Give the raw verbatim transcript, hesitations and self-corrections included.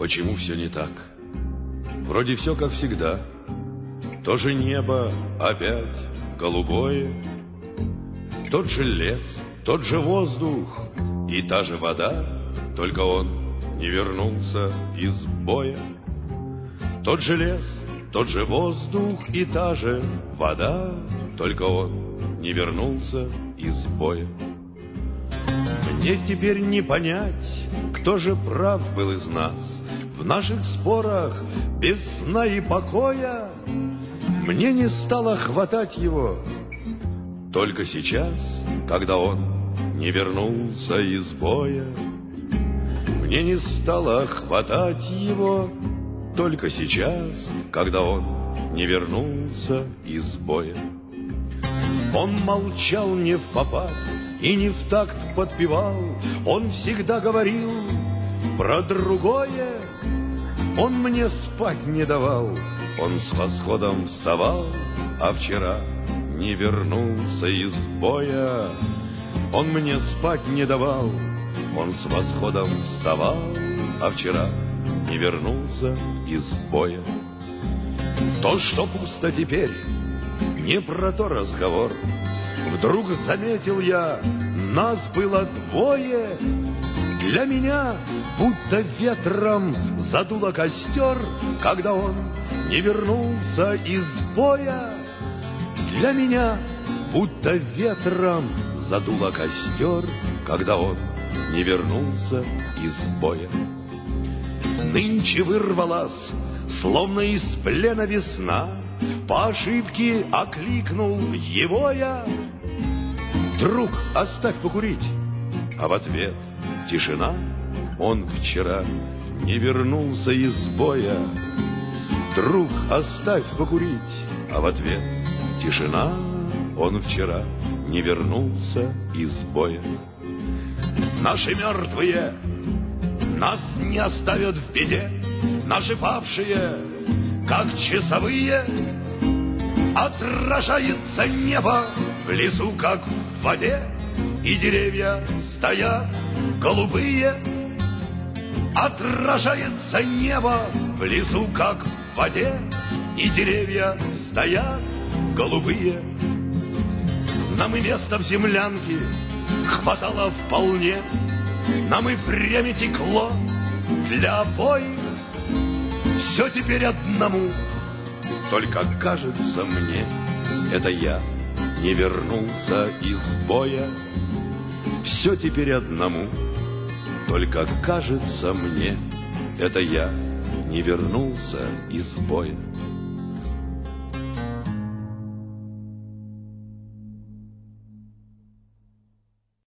почему все не так? Вроде все как всегда. То же небо опять голубое, тот же лес, тот же воздух и та же вода, только он не вернулся из боя. Тот же лес, тот же воздух и та же вода, только он не вернулся из боя. Мне теперь не понять, кто же прав был из нас в наших спорах без сна и покоя. Мне не стало хватать его только сейчас, когда он не вернулся из боя. Мне не стало хватать его только сейчас, когда он не вернулся из боя. Он молчал не впопад и не в такт подпевал, он всегда говорил про другое. Он мне спать не давал, он с восходом вставал, а вчера не вернулся из боя. Он мне спать не давал, он с восходом вставал, а вчера не вернулся из боя. То, что пусто теперь, не про то разговор. Вдруг заметил я, нас было двое. Для меня будто ветром задуло костер, когда он не вернулся из боя. Для меня будто ветром задуло костер, когда он не вернулся из боя. Нынче вырвалась, словно из плена весна, по ошибке окликнул его я. Друг, оставь покурить, а в ответ тишина. Он вчера не вернулся из боя. Друг, оставь покурить, а в ответ тишина. Он вчера не вернулся из боя. Наши мертвые нас не оставят в беде, наши павшие, как часовые. Отражается небо в лесу, как в воде, и деревья стоят голубые. Отражается небо в лесу, как в воде, и деревья стоят голубые. Нам и места в землянке хватало вполне, нам и время текло для обоих. Все теперь одному, только кажется мне, это я не вернулся из боя. Все теперь одному, только кажется мне, это я не вернулся из боя.